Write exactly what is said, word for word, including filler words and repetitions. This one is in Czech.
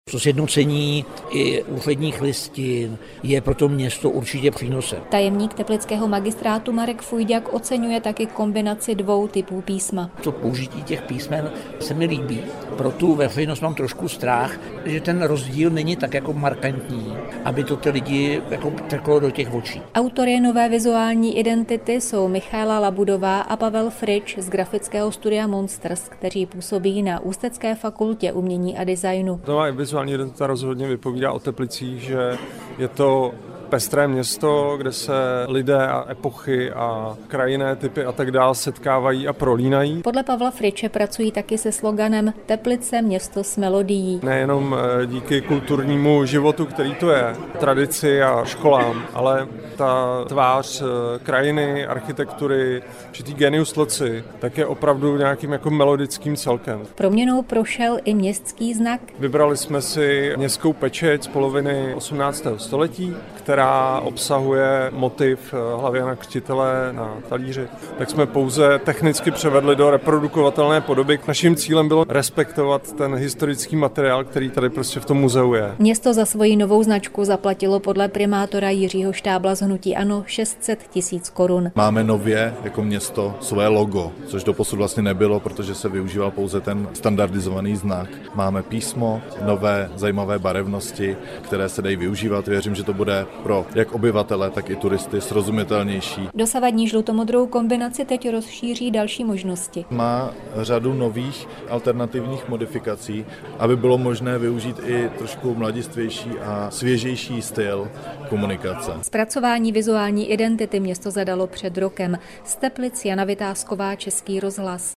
Co sjednocení i úředních listin je pro to město určitě přínosem. Tajemník teplického magistrátu Marek Fujďák oceňuje taky kombinaci dvou typů písma. To použití těch písmen se mi líbí. Pro tu veřejnost mám trošku strach, že ten rozdíl není tak jako markantní, aby to ty lidi jako teklo do těch očí. Autory nové vizuální identity jsou Michaela Labudová a Pavel Frič z grafického studia Monsters, kteří působí na Ústecké fakultě umění a designu. Nová vizuální identita rozhodně vypovídá o Teplicích, že je to pestré město, kde se lidé a epochy a krajinné typy a tak dále setkávají a prolínají. Podle Pavla Friče pracují taky se sloganem Teplice město s melodií. Nejenom díky kulturnímu životu, který to je, tradici a školám, ale ta tvář krajiny, architektury, určitý genius loci, tak je opravdu nějakým jako melodickým celkem. Proměnou prošel i městský znak. Vybrali jsme si městskou pečeť z poloviny osmnáctého století, která obsahuje motiv Hlavěna Křtitele na talíři, tak jsme pouze technicky převedli do reprodukovatelné podoby. Naším cílem bylo respektovat ten historický materiál, který tady prostě v tom muzeu je. Město za svoji novou značku zaplatilo podle primátora Jiřího Štábla z hnutí ANO šest set tisíc korun. Máme nově jako město své logo, což doposud vlastně nebylo, protože se využíval pouze ten standardizovaný znak. Máme písmo, nové zajímavé barevnosti, které se dají využívat. Věřím, že to bude pro jak obyvatele, tak i turisty srozumitelnější. Dosavadní žlutomodrou kombinaci teď rozšíří další možnosti. Má řadu nových alternativních modifikací, aby bylo možné využít i trošku mladistvější a svěžejší styl komunikace. Zpracování vizuální identity město zadalo před rokem. Z Teplic Jana Vytázková, Český rozhlas.